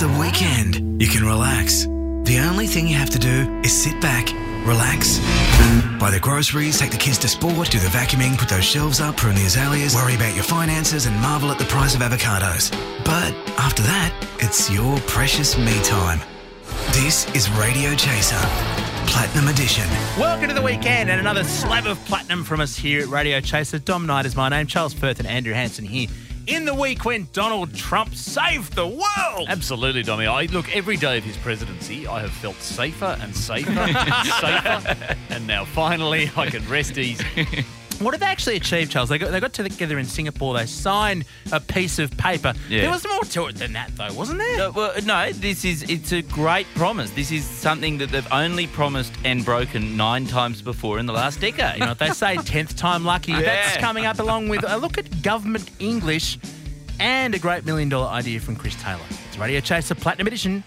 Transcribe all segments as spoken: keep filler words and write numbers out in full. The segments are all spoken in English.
the weekend. You can relax. The only thing you have to do is sit back, relax, buy the groceries, take the kids to sport, do the vacuuming, put those shelves up, prune the azaleas, worry about your finances and marvel at the price of avocados. But after that, it's your precious me time. This is Radio Chaser, Platinum Edition. Welcome to the weekend and another slab of platinum from us here at Radio Chaser. Dom Knight is my name, Charles Firth and Andrew Hansen here. In the week when Donald Trump saved the world. Absolutely, Dommy. I look, every day of his presidency, I have felt safer and safer and safer. And now finally I can rest easy. What did they actually achieve, Charles? They got, they got together in Singapore. They signed a piece of paper. Yeah. There was more to it than that, though, wasn't there? No, well, no, this is it's a great promise. This is something that they've only promised and broken nine times before in the last decade. You know, they say tenth time lucky. Yeah. That's coming up along with a look at government English and a great million dollar idea from Chris Taylor. It's Radio Chaser Platinum Edition.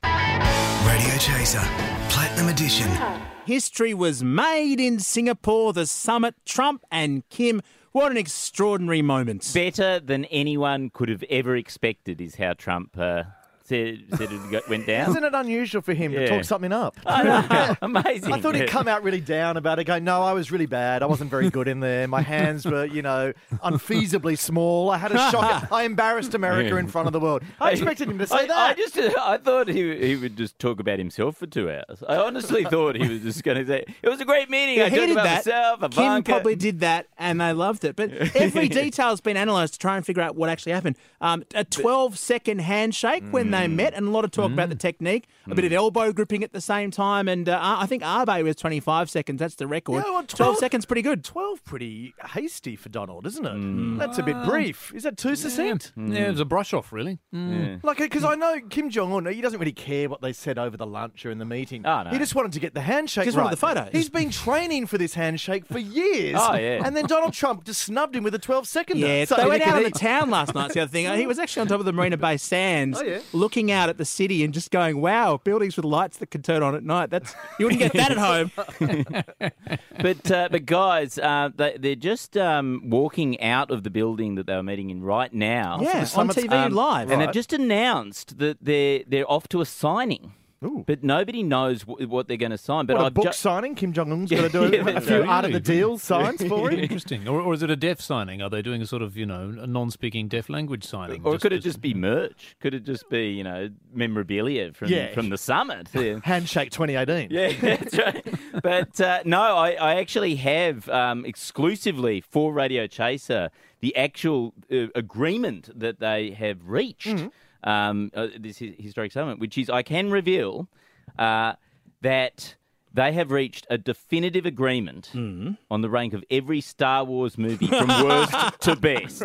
Radio Chaser, Platinum Edition. History was made in Singapore, the summit, Trump and Kim. What an extraordinary moment. Better than anyone could have ever expected is how Trump uh, said, said it got- went down. Isn't it unusual for him Yeah. to talk something up? I know, amazing. I thought he'd come out really down about it, going, no, I was really bad. I wasn't very good in there. My hands were, you know, unfeasibly small. I had a shock. I embarrassed America in front of the world. I expected him to say I, that. I just, I thought he he would just talk about himself for two hours. I honestly thought he was just going to say, it was a great meeting. Yeah, I he talked did about that. myself, Kim Ivanka. probably did that, and they loved it. But every detail's been analysed to try and figure out what actually happened. Um, a twelve-second handshake when they met, and a lot of talk about the technique. A bit of elbow gripping at the same time, and uh, I think Arbe was twenty-five seconds. That's the record. Yeah, well, twelve, twelve seconds, pretty good. twelve pretty hasty for Donald, isn't it? That's a bit brief. Is that too succinct? Yeah, it was a brush off, really. Yeah. Like, because I know Kim Jong-un, he doesn't really care what they said over the lunch or in the meeting. Oh, no. He just wanted to get the handshake Just right. wanted the photos. He's been training for this handshake for years. Oh, yeah. And then Donald Trump just snubbed him with a twelve-seconder. Yeah, So they you went can out on the eat. town last night. That's the other thing. He was actually on top of the Marina Bay Sands, Oh, yeah. looking out at the city and just going, "Wow, buildings with lights that can turn on at night. That's you wouldn't get that at home." But uh, but guys, uh, they, they're just um, walking out of the building that they were meeting in right now. Yeah, on summit's- T V Um, live. and they've just announced that they're they're off to a signing. Ooh. But nobody knows w- what they're going to sign. But What, a I've book ju- signing? Kim Jong-un's got to do Yeah, a, a that's few right. out of the deal signs for him? Interesting. Or, or is it a deaf signing? Are they doing a sort of, you know, a non-speaking deaf language signing? or could it just be merch? Could it just be, you know, memorabilia from Yeah. from the summit? Yeah. Handshake twenty eighteen. Yeah, that's right. But uh, no, I, I actually have um, exclusively for Radio Chaser the actual uh, agreement that they have reached, um, uh, this hi- historic summit, which is I can reveal uh, that they have reached a definitive agreement on the rank of every Star Wars movie from worst to best.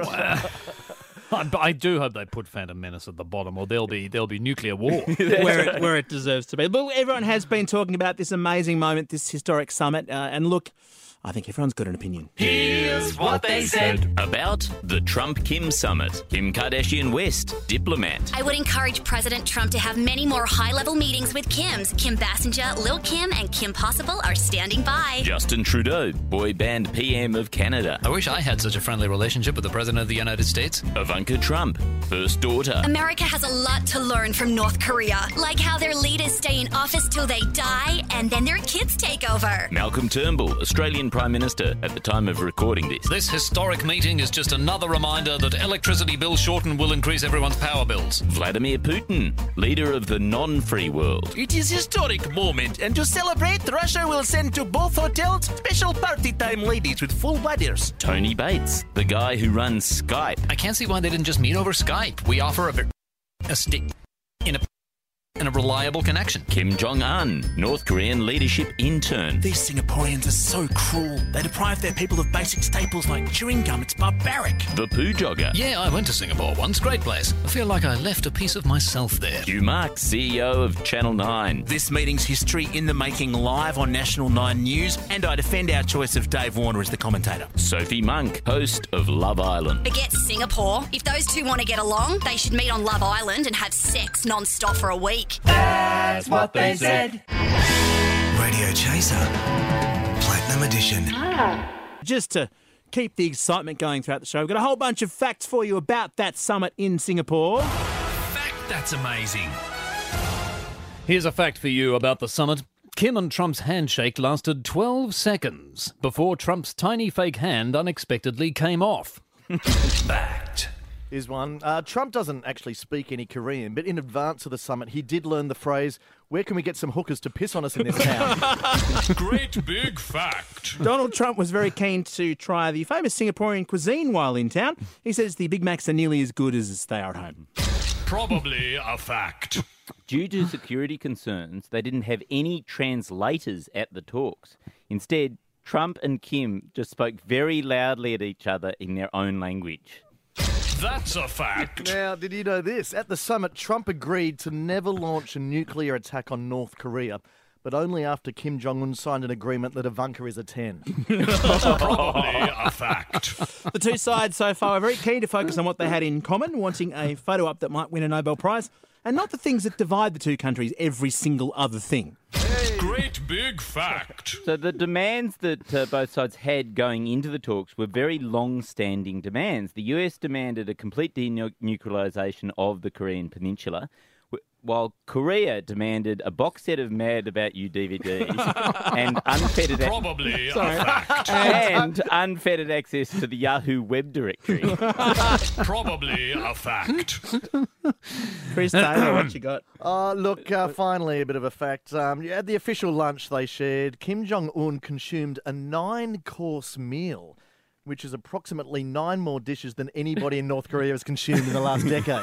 I, I do hope they put Phantom Menace at the bottom, or there'll be there'll be nuclear war. where it, where it deserves to be. But everyone has been talking about this amazing moment, this historic summit. Uh, and look, I think everyone's got an opinion. Here's what they said about the Trump-Kim summit. Kim Kardashian West, diplomat. I would encourage President Trump to have many more high-level meetings with Kims. Kim Basinger, Lil Kim, and Kim Possible are standing by. Justin Trudeau, boy band P M of Canada. I wish I had such a friendly relationship with the President of the United States. Ivanka Trump, first daughter. America has a lot to learn from North Korea, like how their leaders stay in office till they die and then their kids take over. Malcolm Turnbull, Australian Prime Minister at the time of recording this. This historic meeting is just another reminder that electricity bill shorten will increase everyone's power bills. Vladimir Putin, leader of the non-free world. It is a historic moment, and to celebrate, Russia will send to both hotels special party time ladies with full bladders. Tony Bates, the guy who runs Skype. I can't see why they didn't just meet over Skype. We offer a, ver- a stick in a and a reliable connection. Kim Jong-un, North Korean leadership intern. These Singaporeans are so cruel. They deprive their people of basic staples like chewing gum. It's barbaric. The poo jogger. Yeah, I went to Singapore once. Great place. I feel like I left a piece of myself there. Hugh Marks, C E O of Channel nine. This meeting's history in the making live on National nine News, and I defend our choice of Dave Warner as the commentator. Sophie Monk, host of Love Island. Forget Singapore. If those two want to get along, they should meet on Love Island and have sex non-stop for a week. That's what they said. Radio Chaser, Platinum Edition. Just to keep the excitement going throughout the show, we've got a whole bunch of facts for you about that summit in Singapore. Fact That's amazing. Here's a fact for you about the summit. Kim and Trump's handshake lasted twelve seconds before Trump's tiny fake hand unexpectedly came off. Fact. Here's one. Uh, Trump doesn't actually speak any Korean, but in advance of the summit, he did learn the phrase, "Where can we get some hookers to piss on us in this town?" Great big fact. Donald Trump was very keen to try the famous Singaporean cuisine while in town. He says the Big Macs are nearly as good as they are at home. Probably a fact. Due to security concerns, they didn't have any translators at the talks. Instead, Trump and Kim just spoke very loudly at each other in their own language. That's a fact. Now, did you know this? At the summit, Trump agreed to never launch a nuclear attack on North Korea, but only after Kim Jong-un signed an agreement that Ivanka is a ten. Probably a fact. The two sides so far are very keen to focus on what they had in common, wanting a photo op that might win a Nobel Prize, and not the things that divide the two countries, every single other thing. Great big fact. So the demands that uh, both sides had going into the talks were very long-standing demands. The U S demanded a complete denuclearization of the Korean Peninsula, while Korea demanded a box set of Mad About You D V Ds and unfettered, Probably a fact. and unfettered access to the Yahoo web directory. Probably a fact. Chris Taylor, what you got? Uh, look, uh, finally, a bit of a fact. Um, at the official lunch they shared, Kim Jong-un consumed a nine-course meal, which is approximately nine more dishes than anybody in North Korea has consumed in the last decade.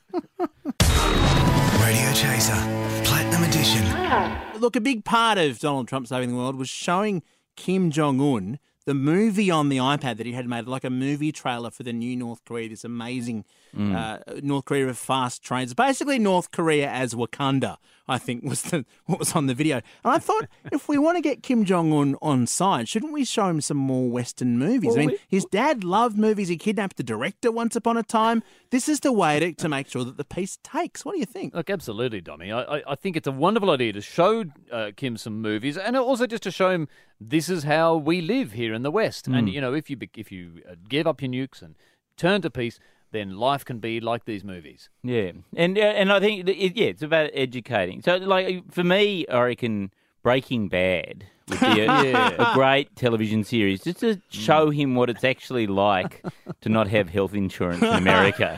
Radio Chaser, Platinum Edition. Look, a big part of Donald Trump saving the world was showing Kim Jong-un the movie on the iPad that he had made, like a movie trailer for the new North Korea, this amazing mm. uh, North Korea of fast trains. Basically, North Korea as Wakanda, I think, was the, what was on the video. And I thought, if we want to get Kim Jong-un on side, shouldn't we show him some more Western movies? Well, I mean, we, his dad loved movies. He kidnapped the director once upon a time. This is the way to, to make sure that the piece takes. What do you think? Look, absolutely, Dommy. I, I, I think it's a wonderful idea to show uh, Kim some movies, and also just to show him this is how we live here in the West. Mm. And, you know, if you if you give up your nukes and turn to peace, then life can be like these movies. Yeah, and uh, and I think, it, yeah, it's about educating. So, like, for me, I reckon Breaking Bad would be a, yeah. a great television series, just to show him what it's actually like to not have health insurance in America.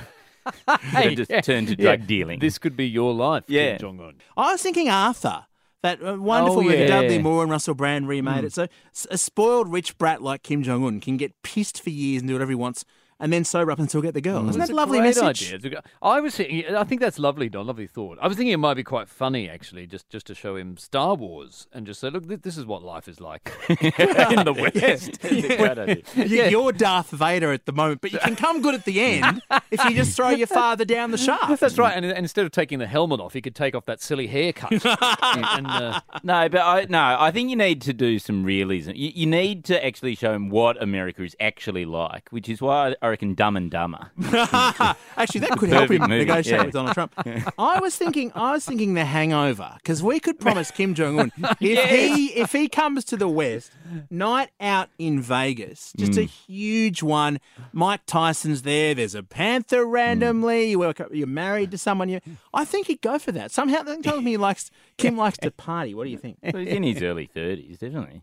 Hey, just yeah. turn to drug yeah. dealing. This could be your life, yeah. Kim Jong-un. I was thinking Arthur. That wonderful oh, movie, yeah. Dudley Moore and Russell Brand remade mm. it. So a spoiled rich brat like Kim Jong-un can get pissed for years and do whatever he wants and then sober up and still get the girl. Mm. Isn't that a lovely message? Idea. I was thinking, I think that's lovely, Don. Lovely thought. I was thinking it might be quite funny, actually, just, just to show him Star Wars and just say, look, this is what life is like in the West. Yeah. Yeah. You're Darth Vader at the moment, but you can come good at the end if you just throw your father down the shaft. That's right. And, and instead of taking the helmet off, he could take off that silly haircut. and, uh... No, but I, no, I think you need to do some realism. You, you need to actually show him what America is actually like, which is why I reckon Dumb and Dumber. Actually, that could help him movie. negotiate yeah. with Donald Trump. Yeah. I was thinking, I was thinking The Hangover, because we could promise Kim Jong Un if yes. he if he comes to the West, night out in Vegas, just mm. a huge one. Mike Tyson's there. There's a panther randomly. Mm. You work up, you're married to someone. You, I think he'd go for that. Somehow, that tells me he likes Kim likes to party. What do you think? Well, he's in his early thirties, definitely.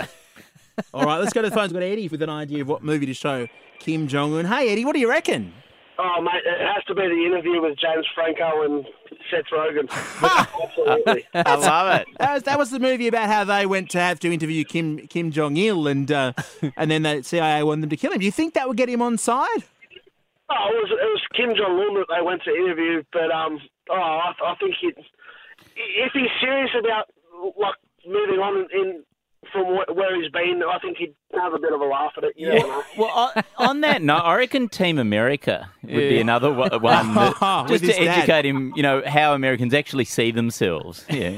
All right, let's go to the phones. We've got Eddie with an idea of what movie to show Kim Jong-un. Hey, Eddie, what do you reckon? Oh, mate, it has to be the interview with James Franco and Seth Rogen. Absolutely. I love it. That was, that was the movie about how they went to have to interview Kim Kim Jong-il and uh, and then the C I A wanted them to kill him. Do you think that would get him on side? Oh, it was, it was Kim Jong-un that they went to interview, but um, oh, I, I think he'd, if he's serious about like moving on in from where he's been, I think he'd have a bit of a laugh at it. You yeah. know. Well, on that note, I reckon Team America would yeah. be another one that, just to educate dad. him, you know, how Americans actually see themselves. Yeah.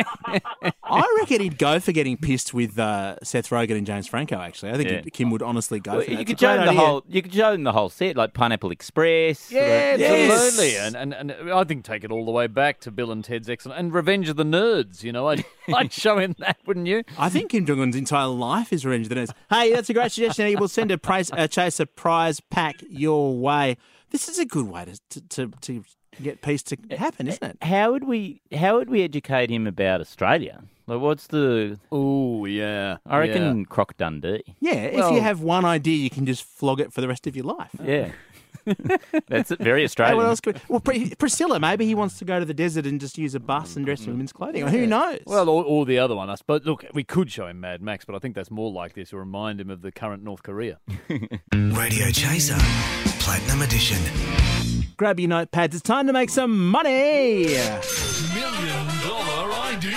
I reckon he'd go for getting pissed with uh, Seth Rogen and James Franco, actually. I think yeah. Kim would honestly go well, for that. You could, show him the whole, you could show him the whole set, like Pineapple Express. Yeah, yes. absolutely. And, and and I think take it all the way back to Bill and Ted's Excellent. And Revenge of the Nerds, you know. I'd, I'd show him that, wouldn't you? I think Kim Jong-un's entire life is Revenge of the Nerds. Hey, that's a great suggestion, Eddie. We'll send a, prize, a Chaser prize pack your way. this is a good way to to, to, to get peace to happen, isn't it? How would we how would we educate him about Australia? Like, what's the? Oh yeah, I reckon yeah. Croc Dundee. Yeah, Well- if you have one idea, you can just flog it for the rest of your life. Yeah, that's very Hey, Australian. what else could, well, Pr- Priscilla, maybe he wants to go to the desert and just use a bus and dress in women's clothing. Who knows? Well, or, or the other one, I suppose. Look, we could show him Mad Max, but I think that's more likely to remind him of the current North Korea. Radio Chaser, Platinum Edition. Grab your notepads. It's time to make some money. Million dollar idea.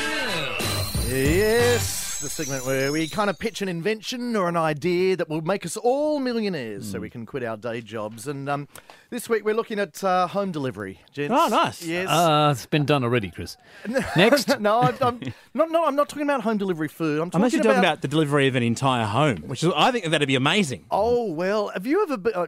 Yes, the segment where we kind of pitch an invention or an idea that will make us all millionaires so we can quit our day jobs. And um, this week we're looking at uh, home delivery, gents. Oh, nice. Yes. Uh, it's been done already, Chris. Next. no, I'm, I'm not. No, I'm not talking about home delivery food. I'm talking, I'm actually talking about the delivery of an entire home, which is, I think that'd be amazing. Oh well, have you ever? Been, uh,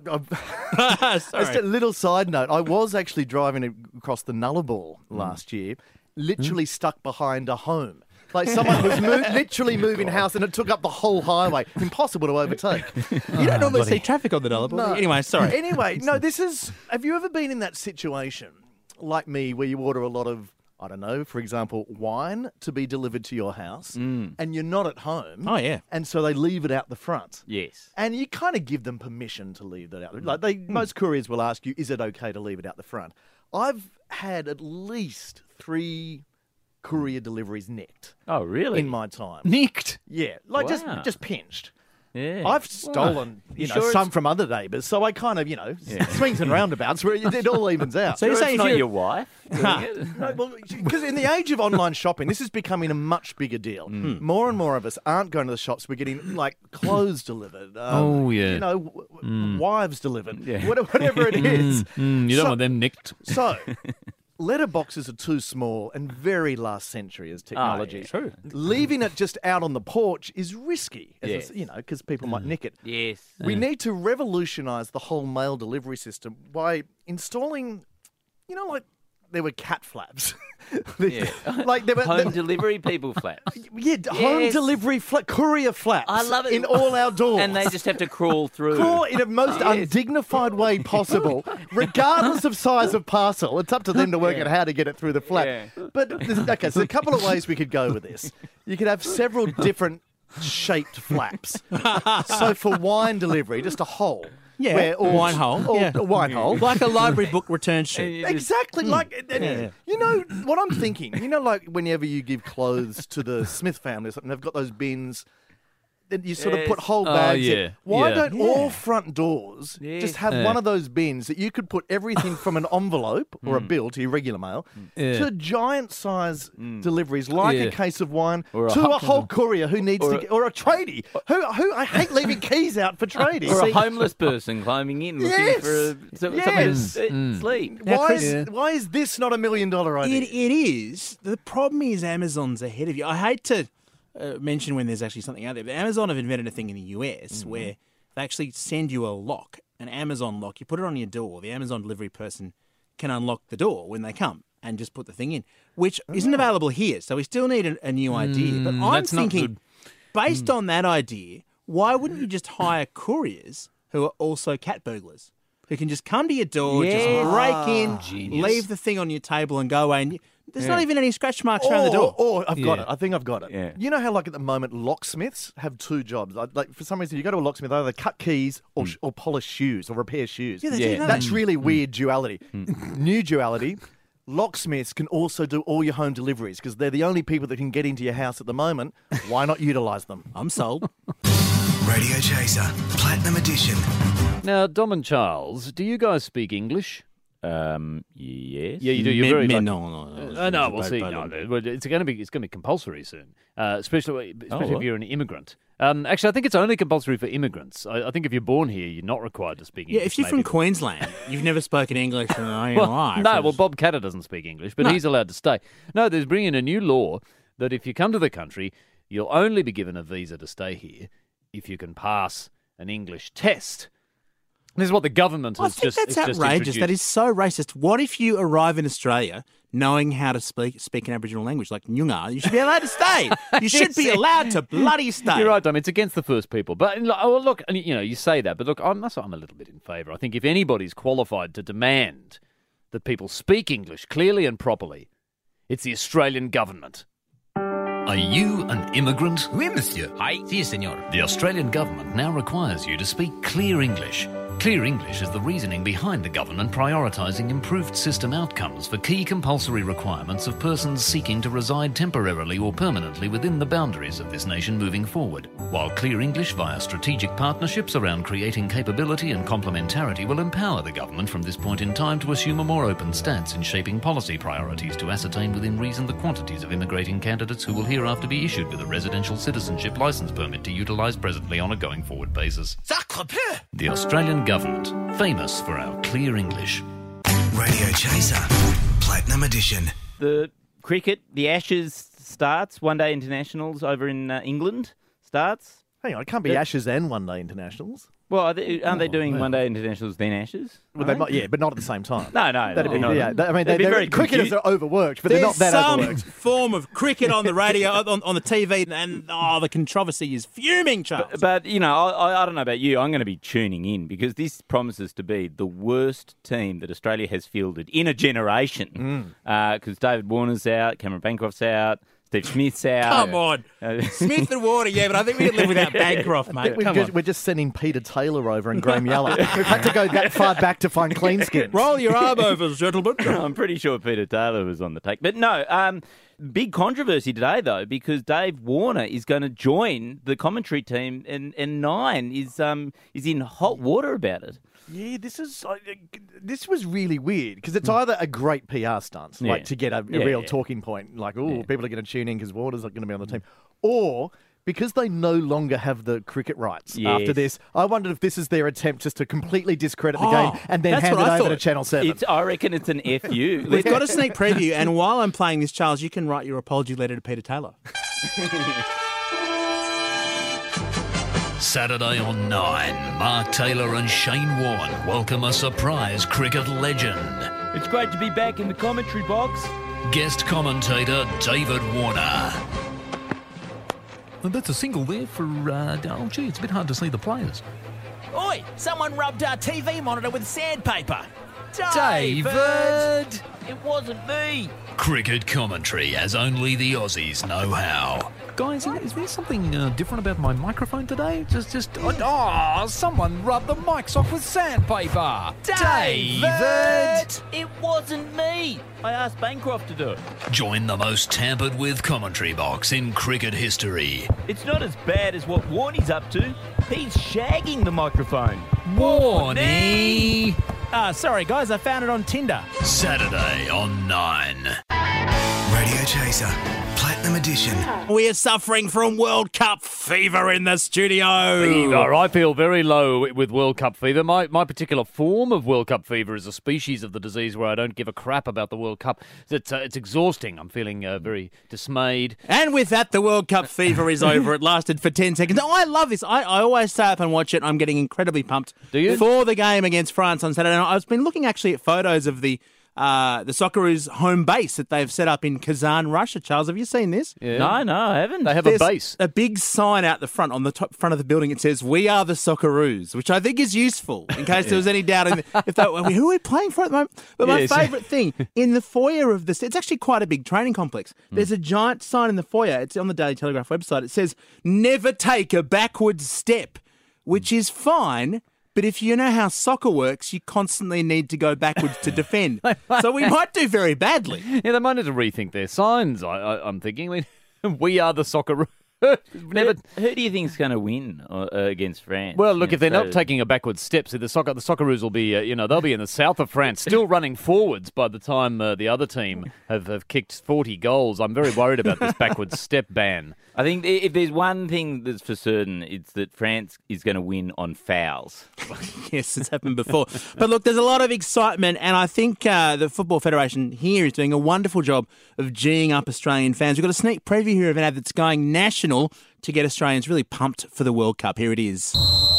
uh, Just a little side note. I was actually driving across the Nullarbor last year, literally stuck behind a home. Like someone was mo- literally moving house, and it took up the whole highway. Impossible to overtake. You don't normally see traffic on the Nullarbor. No. Anyway, sorry. Anyway, no. This is. Have you ever been in that situation, like me, where you order a lot of, I don't know, for example, wine to be delivered to your house, and you're not at home? Oh, yeah. And so they leave it out the front. Yes. And you kind of give them permission to leave that out. Like they, most couriers will ask you, "Is it okay to leave it out the front?" I've had at least three courier deliveries nicked Oh, really? in my time. Nicked. Yeah, like just Wow. just pinched. Yeah. I've stolen, you, You know, sure some it's- from other neighbours, so I kind of, you know, swings and roundabouts where it, it all evens out. So you're Sure saying it's if not you- your wife doing it? No, well, because in the age of online shopping, this is becoming a much bigger deal. Mm. More and more of us aren't going to the shops. We're getting like clothes delivered. Um, Oh, yeah. You know, w- w- wives delivered. Yeah. What- Whatever it is. Mm, you don't So- want them nicked. So, letterboxes are too small and very last century as technology. yeah. True. Leaving it just out on the porch is risky, as I Yes. s- you know, because people might nick it. Yes. We need to revolutionise the whole mail delivery system by installing, you know, like there were cat flaps. Yeah. like there were Home there- delivery people flaps. yeah, d- home Yes. delivery fla- courier flaps. I love it. in all our doors. And they just have to crawl through. Crawl in a most undignified way possible, regardless of size of parcel. It's up to them to work out how to get it through the flap. Yeah. But there's, okay, so a couple of ways we could go with this. You could have several different shaped flaps. So for wine delivery, just a hole. Yeah, where all- wine hole. all- Yeah. a wine hole. Like a library book return sheet. Exactly, like and, Yeah. you know what I'm thinking. You know, like whenever you give clothes to the Smith family or something, they've got those bins. Then you sort of put Yes. whole Oh, bags yeah. in. Why Yeah. don't Yeah. all front doors Yes. just have Yeah. one of those bins that you could put everything from an envelope or a bill to your regular mail Yeah. to giant size deliveries like Yeah. a case of wine Or a to hu- a whole courier who needs or to a- get, or a tradie who who I hate leaving keys out for tradies. Or a See, homeless person climbing in looking Yes. for a, so, Yes. somewhere to s- sleep. Now, why Chris- is Yeah. why is this not a million dollar idea? It, it is. The problem is Amazon's ahead of you. I hate to uh, mention when there's actually something out there, but Amazon have invented a thing in the U S Mm-hmm. where they actually send you a lock, an Amazon lock. You put it on your door. The Amazon delivery person can unlock the door when they come and just put the thing in, which isn't available here. So we still need a, a new idea. But I'm Mm, that's not thinking, good. based on that idea, why wouldn't you just hire couriers who are also cat burglars? Who can just come to your door, Yes. just break in, Genius. leave the thing on your table and go away. And you, there's not even any scratch marks around the door. Or, or I've got Yeah. it. I think I've got it. Yeah. You know how, like, at the moment, locksmiths have two jobs. Like, like for some reason, you go to a locksmith, they either cut keys or, sh- or polish shoes or repair shoes. Yeah, they Yeah. do that. That's really weird duality. New duality. Locksmiths can also do all your home deliveries because they're the only people that can get into your house at the moment. Why not utilise them? I'm sold. Radio Chaser, Platinum Edition. Now, Dom and Charles, do you guys speak English? Um, yes. Yeah, you do. You're Me- very me- like- no, no, no. Uh, no, we'll But- see. but- No, no, well, it's going to be it's going to be compulsory soon, uh, especially especially what? if you're an immigrant. Um, actually, I think it's only compulsory for immigrants. I, I think if you're born here, you're not required to speak English. Yeah, if you're from maybe. Queensland, you've never spoken English in all your well, life. no, well, Bob Catter doesn't speak English, but No. he's allowed to stay. No, there's bringing a new law that if you come to the country, you'll only be given a visa to stay here if you can pass an English test. This is what the government I has think just that's it's just outrageous. That introduced. is so racist. What if you arrive in Australia knowing how to speak speak an Aboriginal language like Nyunga? You should be allowed to stay. You should be allowed to bloody stay. You're right, Dom. It's against the first people. But look, oh, look, and, you know, you say that, but look, I'm, that's why I'm a little bit in favour. I think if anybody's qualified to demand that people speak English clearly and properly, it's the Australian government. Are you an immigrant? Oui, monsieur. Hi, si, senor. The Australian government now requires you to speak clear English. Clear English is the reasoning behind the government prioritising improved system outcomes for key compulsory requirements of persons seeking to reside temporarily or permanently within the boundaries of this nation moving forward. While Clear English via strategic partnerships around creating capability and complementarity will empower the government from this point in time to assume a more open stance in shaping policy priorities to ascertain within reason the quantities of immigrating candidates who will hereafter be issued with a residential citizenship licence permit to utilise presently on a going forward basis. Sacre bleu! The Australian government, famous for our clear English. Radio Chaser, Platinum Edition. The cricket, the Ashes starts, one-day internationals over in uh, England starts. Hang on, it can't be Yeah. Ashes and one-day internationals. Well, are they, aren't they Oh, doing well. one-day internationals then Ashes? Well, they might, yeah, but not at the same time. No, no. That'd be, no, yeah, no. I mean, They'd they, be they're, very cricketers confused. are overworked, but they're There's not that some overworked. form of cricket on the radio, on, on the T V, and oh, the controversy is fuming, Charles. But, but, you know, I, I don't know about you. I'm going to be tuning in because this promises to be the worst team that Australia has fielded in a generation. Because David Warner's out, Cameron Bancroft's out, Steve Smith's out. Come on. Uh, Smith and Warner, yeah, but I think we can live without Bancroft, I mate. think we've Come just, on. we're just sending Peter Taylor over and Graham Yellow. We've had to go that far back to find clean skins. Roll your arm over, gentlemen. I'm pretty sure Peter Taylor was on the take. But no, um, big controversy today, though, because Dave Warner is going to join the commentary team, and, and Nine is um is in hot water about it. Yeah, this is uh, this was really weird because it's either a great P R stunt, like Yeah. to get a, a Yeah, real yeah. talking point, like oh, Yeah. people are going to tune in because Waters are going to be on the team, or because they no longer have the cricket rights Yes. after this. I wondered if this is their attempt just to completely discredit the Oh, game and then that's hand it what I over to thought. Channel Seven. It's I reckon it's an F U. We've got a sneak preview, and while I'm playing this, Charles, you can write your apology letter to Peter Taylor. Saturday on nine, Mark Taylor and Shane Warne welcome a surprise cricket legend. It's great to be back in the commentary box. Guest commentator David Warner. And that's a single there for, uh, oh gee, it's a bit hard to see the players. Oi, someone rubbed our T V monitor with sandpaper. David! It wasn't me. Cricket commentary as only the Aussies know how. Guys, is there something uh, different about my microphone today? Just, just, oh, someone rubbed the mics off with sandpaper. David! It wasn't me. I asked Bancroft to do it. Join the most tampered with commentary box in cricket history. It's not as bad as what Warnie's up to. He's shagging the microphone. Warnie! Ah, sorry guys, I found it on Tinder. Saturday on nine. Radio Chaser, Platinum Edition. We are suffering from World Cup fever in the studio. Fever. I feel very low with World Cup fever. My my particular form of World Cup fever is a species of the disease where I don't give a crap about the World Cup. It's, uh, it's exhausting. I'm feeling uh, very dismayed. And with that, the World Cup fever is over. It lasted for ten seconds. Oh, I love this. I, I always stay up and watch it. I'm getting incredibly pumped. Do you? For the game against France on Saturday night. I've been looking actually at photos of the uh, the Socceroos home base that they've set up in Kazan, Russia. Charles, have you seen this? Yeah. No, no, I haven't. They have There's a base. a big sign out the front, on the top front of the building. It says, "We are the Socceroos," which I think is useful in case there was any doubt. In the, if they, who are we playing for at the moment? But my Yes. favourite thing, in the foyer of this, it's actually quite a big training complex. There's a giant sign in the foyer. It's on the Daily Telegraph website. It says, "Never take a backward step," which is fine. But if you know how soccer works, you constantly need to go backwards to defend. So we might do very badly. Yeah, they might need to rethink their signs, I, I, I'm thinking. I mean, we are the soccer. Never. Who do you think's going to win uh, against France? Well, look, You if they're know, not so- taking a backward step, see, the soccer, the Socceroos will be, uh, you know, they'll be in the south of France, still running forwards by the time uh, the other team have, have kicked forty goals. I'm very worried about this backward step ban. I think i- if there's one thing that's for certain, it's that France is going to win on fouls. Yes, it's happened before. But look, there's a lot of excitement, and I think uh, the Football Federation here is doing a wonderful job of geeing up Australian fans. We've got a sneak preview here of an ad that's going national to get Australians really pumped for the World Cup. Here it is.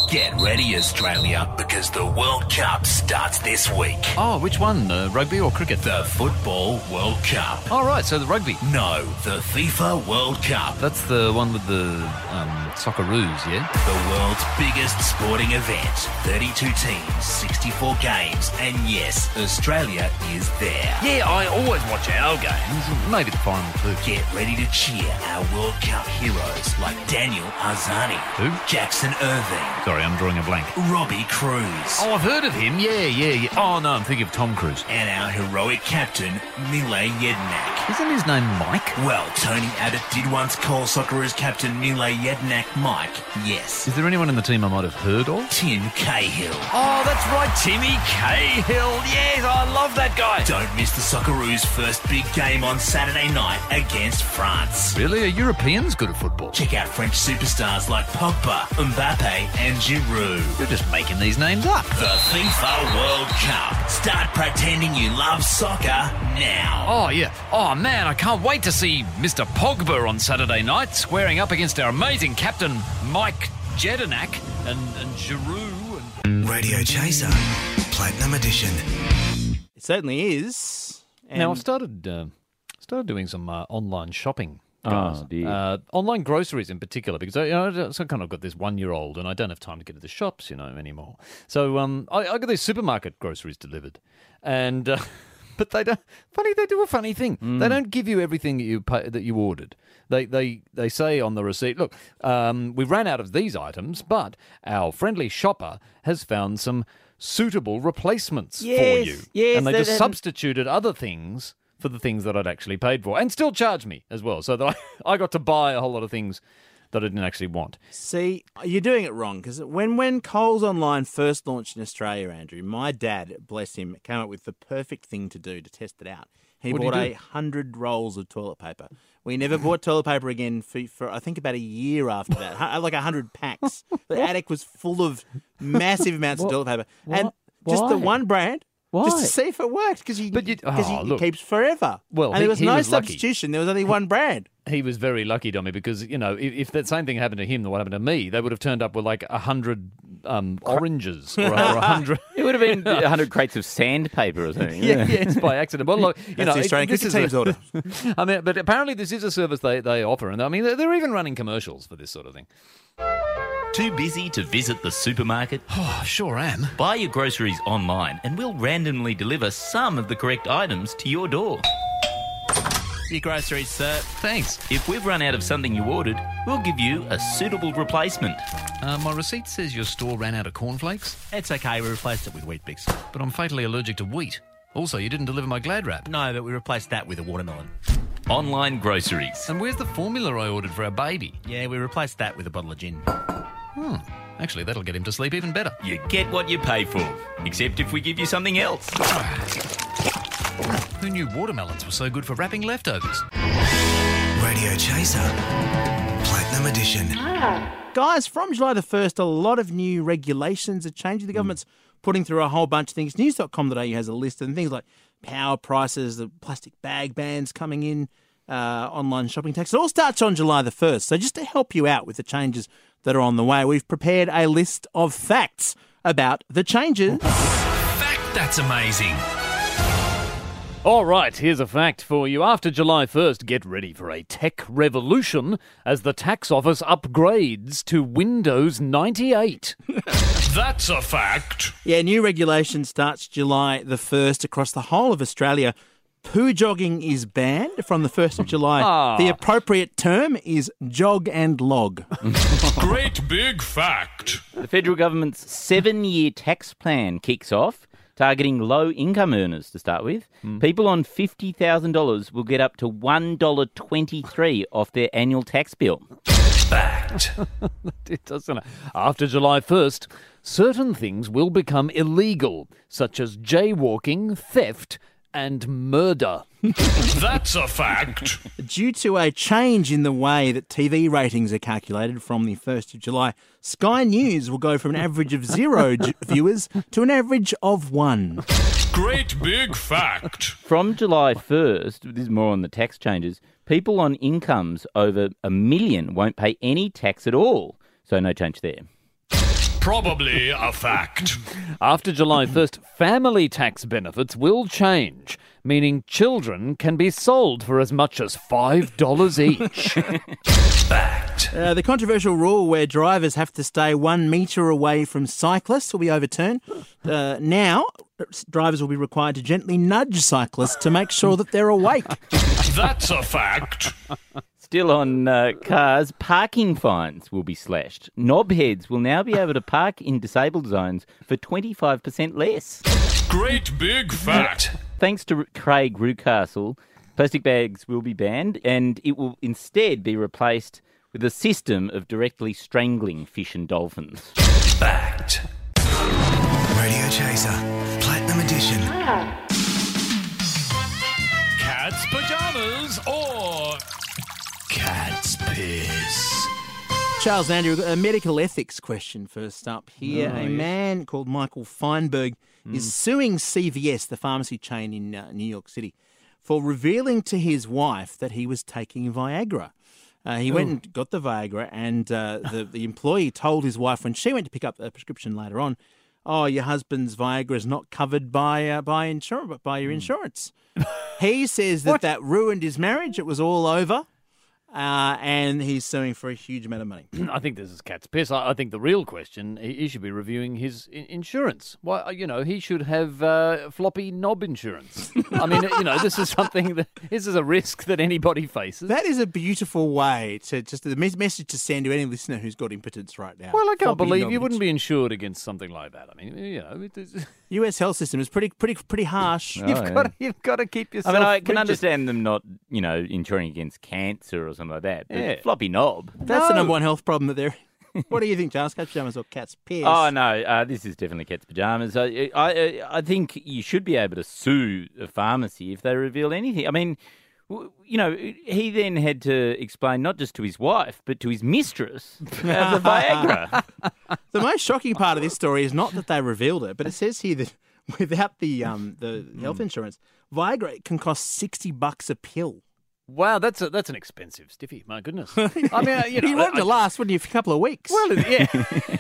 Get ready, Australia, because the World Cup starts this week. Oh, which one? Uh, rugby or cricket? The Football World Cup. Oh, right, so the rugby. No, the FIFA World Cup. That's the one with the um, Socceroos, yeah? The world's biggest sporting event. thirty-two teams, sixty-four games, and yes, Australia is there. Yeah, I always watch our games. Maybe the final too. Get ready to cheer our World Cup heroes like Daniel Arzani. Who? Jackson Irving. Sorry, I'm drawing a blank. Robbie Cruz. Oh, I've heard of him. Yeah, yeah, yeah. Oh, no, I'm thinking of Tom Cruise. And our heroic captain, Mile Jednak. Isn't his name Mike? Well, Tony Abbott did once call Socceroos captain Mile Jednak Mike, yes. Is there anyone in the team I might have heard of? Tim Cahill. Oh, that's right, Timmy Cahill. Yes, I love that guy. Don't miss the Socceroos' first big game on Saturday night against France. Really? Are Europeans good at football? Check out French superstars like Pogba, Mbappe and Giroud. You're just making these names up. The FIFA World Cup. Start pretending you love soccer now. Oh, yeah. Oh, man, I can't wait to see Mister Pogba on Saturday night squaring up against our amazing captain Mike Jedinak and, and Giroud. And... Radio Chaser, Platinum Edition. It certainly is. And Now, I've started, uh, started doing some uh, online shopping. Oh, Guys. dear. Uh, online groceries in particular, because I, you know, so kind of got this one-year-old, and I don't have time to get to the shops, you know, anymore. So um, I, I got these supermarket groceries delivered, and uh, but they don't. Funny, they do a funny thing. Mm. They don't give you everything that you pay, that you ordered. They they they say on the receipt, look, um, we ran out of these items, but our friendly shopper has found some suitable replacements Yes, for you, yes, and they they- just they- substituted other things for the things that I'd actually paid for, and still charged me as well, so that I, I got to buy a whole lot of things that I didn't actually want. See, you're doing it wrong, because when, when Coles Online first launched in Australia, Andrew, my dad, bless him, came up with the perfect thing to do to test it out. He What did bought he a do? hundred rolls of toilet paper. We never bought toilet paper again for, for I think about a year after that, Hu- like a hundred packs. The attic was full of massive amounts of toilet paper, and just the Why? one brand. Just Why? to see if it worked, because you, But you- because oh, it look. keeps forever. Well, and he- there was he no was lucky. substitution. There was only one brand. He was very lucky, Dommy, because, you know, if, if that same thing happened to him than what happened to me, they would have turned up with like a hundred um, oranges or a hundred. It would have been a hundred crates of sandpaper or something. Yeah, yeah, it's by accident. Well, look, you That's know, the Australian this cricket is team's a- order. I mean, but apparently this is a service they, they offer, and I mean, they're, they're even running commercials for this sort of thing. Too busy to visit the supermarket? Oh, sure am. Buy your groceries online and we'll randomly deliver some of the correct items to your door. Your groceries, sir. Thanks. If we've run out of something you ordered, we'll give you a suitable replacement. Uh, my receipt says your store ran out of cornflakes, It's okay, we replaced it with Wheat Bix. but I'm fatally allergic to wheat. Also, you didn't deliver my Glad wrap. No, but we replaced that with a watermelon. Online groceries. And where's the formula I ordered for our baby? Yeah, we replaced that with a bottle of gin. Hmm. Actually, that'll get him to sleep even better. You get what you pay for, except if we give you something else. Who knew watermelons were so good for wrapping leftovers? Radio Chaser, Platinum Edition. Guys, from July the first, a lot of new regulations are changing. The government's putting through a whole bunch of things. News dot com dot a u has a list of things like power prices, the plastic bag bans coming in, uh, online shopping tax. It all starts on July the first. So just to help you out with the changes that are on the way, we've prepared a list of facts about the changes. Fact, that's amazing. All right, here's a fact for you. After July first, get ready for a tech revolution as the tax office upgrades to Windows ninety-eight. That's a fact. Yeah, new regulation starts July the first across the whole of Australia. Poo jogging is banned from the first of July. Ah. The appropriate term is jog and log. Great big fact. The federal government's seven-year tax plan kicks off, targeting low-income earners to start with. People on fifty thousand dollars will get up to one dollar twenty-three off their annual tax bill. Fact. It doesn't. After July first, certain things will become illegal, such as jaywalking, theft, and murder. That's a fact. Due to a change in the way that T V ratings are calculated from the first of July, Sky News will go from an average of zero j- viewers to an average of one. Great big fact. From July first, this is more on the tax changes, people on incomes over a million won't pay any tax at all. So no change there. Probably a fact. After July first, family tax benefits will change, meaning children can be sold for as much as five dollars each. Fact. Uh, the controversial rule where drivers have to stay one metre away from cyclists will be overturned. Uh, now, drivers will be required to gently nudge cyclists to make sure that they're awake. That's a fact. Still on uh, cars, parking fines will be slashed. Knobheads will now be able to park in disabled zones for twenty-five percent less. Great big fact. Thanks to Craig Rucastle, plastic bags will be banned and it will instead be replaced with a system of directly strangling fish and dolphins. Fact. Radio Chaser, Platinum Edition. Cat's pajamas or cat's piss? Charles Andrew, a medical ethics question first up here. Oh, a yes. man called Michael Feinberg is suing C V S, the pharmacy chain in uh, New York City, for revealing to his wife that he was taking Viagra. Uh, he went and got the Viagra, and uh, the, the employee told his wife when she went to pick up the prescription later on, oh, your husband's Viagra is not covered by uh, by insurance, by your insurance. He says that that ruined his marriage. It was all over. Uh, and he's suing for a huge amount of money. I think this is cat's piss. I, I think the real question, he, he should be reviewing his I- insurance. Why, you know, he should have uh, floppy knob insurance. I mean, you know, this is something that this is a risk that anybody faces. That is a beautiful way to just the mes- message to send to any listener who's got impotence right now. Well, I can't Floppy believe knob you wouldn't ins- be insured against something like that. I mean, you know, it is, U S health system is pretty, pretty, pretty harsh. Oh, you've yeah. got to, you've got to keep I yourself. mean, I can rigid. understand them not, you know, insuring against cancer or something like that. But Yeah. floppy knob. That's the No. number one health problem that they're. What do you think, Charles? Cat's pajamas or cat's piss? Oh no, uh, this is definitely cat's pajamas. I, I, I think you should be able to sue a pharmacy if they reveal anything. I mean, w- you know, he then had to explain not just to his wife but to his mistress uh, the Viagra. The most shocking part of this story is not that they revealed it, but it says here that without the um the health insurance, Viagra can cost sixty bucks a pill. Wow, that's a, that's an expensive stiffy. My goodness. I mean, uh, you know, You wanted I- to last, wouldn't you, for a couple of weeks? Well, yeah.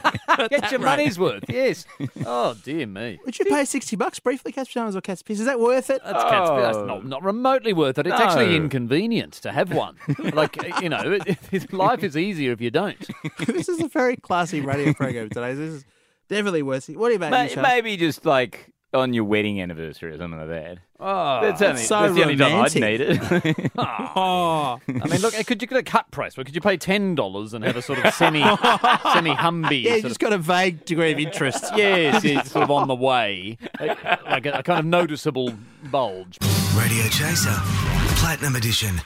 Get your money's worth. Yes. Oh dear me. Would you pay sixty bucks briefly, cat's pajamas or cat's piss? Is that worth it? That's cat's piss. That's Oh. not, not remotely worth it. It's No. actually inconvenient to have one. Like, you know, it, it, life is easier if you don't. This is a very classy radio program today. This is definitely worth it. What about Ma- you, Charles? Maybe just like on your wedding anniversary or something like that. Oh, That's, only, so that's the only time I'd romantic. need it. Oh, I mean, look, could you get a cut price? Where could you pay ten dollars and have a sort of semi semi humby? yeah, you sort just got a vague degree of interest. of, yes, it's sort of on the way, like a, a kind of noticeable bulge. Radio Chaser, Platinum Edition.